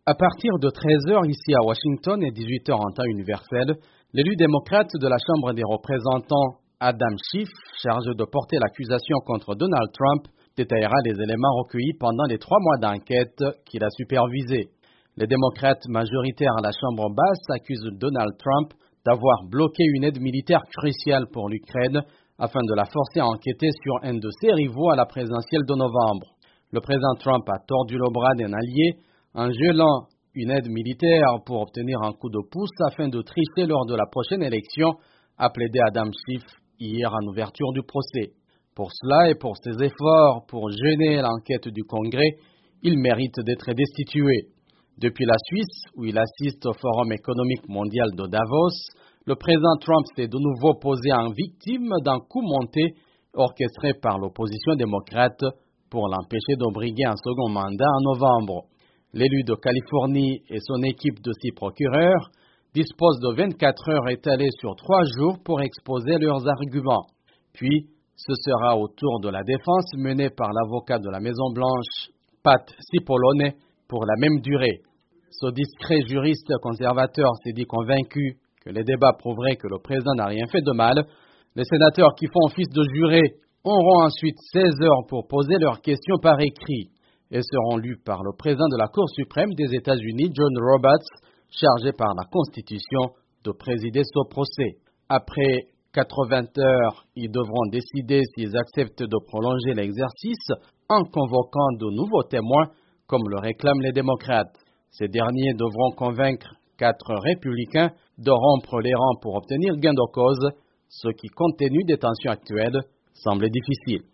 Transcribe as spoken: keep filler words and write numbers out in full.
À partir de treize heures ici à Washington et dix-huit heures en temps universel, l'élu démocrate de la Chambre des représentants, Adam Schiff, chargé de porter l'accusation contre Donald Trump, détaillera les éléments recueillis pendant les trois mois d'enquête qu'il a supervisés. Les démocrates majoritaires à la Chambre basse accusent Donald Trump d'avoir bloqué une aide militaire cruciale pour l'Ukraine afin de la forcer à enquêter sur un de ses rivaux à la présidentielle de novembre. Le président Trump a tordu le bras d'un allié en gelant une aide militaire pour obtenir un coup de pouce afin de tricher lors de la prochaine élection, a plaidé Adam Schiff hier en ouverture du procès. Pour cela et pour ses efforts pour gêner l'enquête du Congrès, il mérite d'être destitué. Depuis la Suisse, où il assiste au Forum économique mondial de Davos, le président Trump s'est de nouveau posé en victime d'un coup monté orchestré par l'opposition démocrate pour l'empêcher de briguer un second mandat en novembre. L'élu de Californie et son équipe de six procureurs disposent de vingt-quatre heures étalées sur trois jours pour exposer leurs arguments. Puis, ce sera au tour de la défense menée par l'avocat de la Maison-Blanche, Pat Cipollone, pour la même durée. Ce discret juriste conservateur s'est dit convaincu que les débats prouveraient que le président n'a rien fait de mal. Les sénateurs qui font office de jurés auront ensuite seize heures pour poser leurs questions par écrit et seront lus par le président de la Cour suprême des États-Unis, John Roberts, chargé par la Constitution de présider ce procès. Après quatre-vingts heures, ils devront décider s'ils acceptent de prolonger l'exercice en convoquant de nouveaux témoins, comme le réclament les démocrates. Ces derniers devront convaincre quatre républicains de rompre les rangs pour obtenir gain de cause, ce qui, compte tenu des tensions actuelles, semble difficile.